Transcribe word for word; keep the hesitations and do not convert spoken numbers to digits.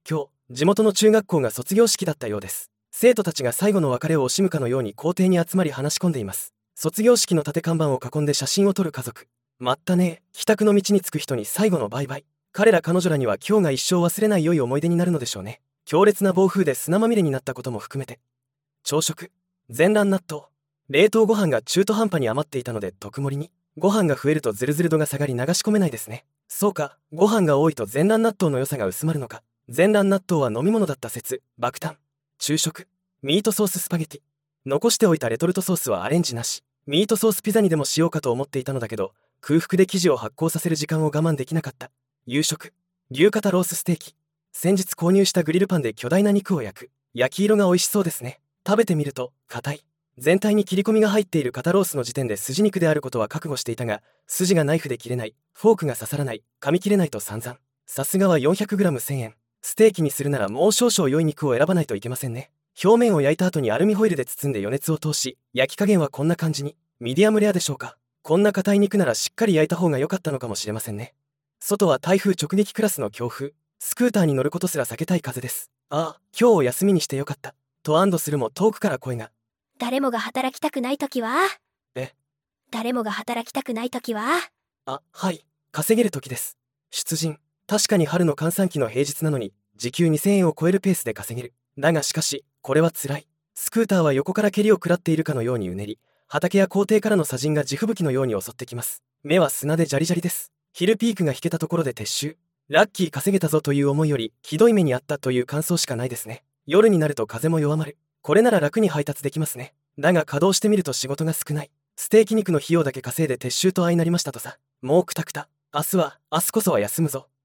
今日、地元の中学校が卒業式だったようです。生徒たちが最後の別れを惜しむかのように校庭に集まり話し込んでいます。卒業式の立て看板を囲んで写真を撮る家族。まったねえ、帰宅の道に着く人に最後のバイバイ。彼ら彼女らには今日が一生忘れない良い思い出になるのでしょうね。強烈な暴風で砂まみれになったことも含めて。朝食、全卵納豆。冷凍ご飯が中途半端に余っていたので特盛りに。ご飯が増えるとズルズル度が下がり流し込めないですね。そうか、ご飯が多いと全卵納豆の良さが薄まるのか。全卵納豆は飲み物だった説、爆誕。昼食、ミートソーススパゲティ。残しておいたレトルトソースはアレンジなし。ミートソースピザにでもしようかと思っていたのだけど、空腹で生地を発酵させる時間を我慢できなかった。夕食、牛肩ロースステーキ。先日購入したグリルパンで巨大な肉を焼く。焼き色が美味しそうですね。食べてみると硬い。全体に切り込みが入っている肩ロースの時点で筋肉であることは覚悟していたが、筋がナイフで切れない、フォークが刺さらない、噛み切れないと散々。さすがは よんひゃくグラムせんえん。ステーキにするならもう少々良い肉を選ばないといけませんね。表面を焼いた後にアルミホイルで包んで余熱を通し、焼き加減はこんな感じに。ミディアムレアでしょうか。こんな硬い肉ならしっかり焼いた方が良かったのかもしれませんね。外は台風直撃クラスの強風。スクーターに乗ることすら避けたい風です。ああ、今日を休みにしてよかった。と安堵するも遠くから声が。 誰もが働きたくないときはえ誰もが働きたくないときはあ、はい、稼げる時です。出陣。確かに春の閑散期の平日なのに、時給にせんえんを超えるペースで稼げる。だがしかし、これは辛い。スクーターは横から蹴りを食らっているかのようにうねり、畑や校庭からの砂塵が地吹雪のように襲ってきます。目は砂でジャリジャリです。昼ピークが引けたところで撤収。ラッキー稼げたぞという思いより、ひどい目にあったという感想しかないですね。夜になると風も弱まる。これなら楽に配達できますね。だが稼働してみると仕事が少ない。ステーキ肉の費用だけ稼いで撤収と相なりましたとさ。もうクタクタ。明日は、明日こそは休むぞ。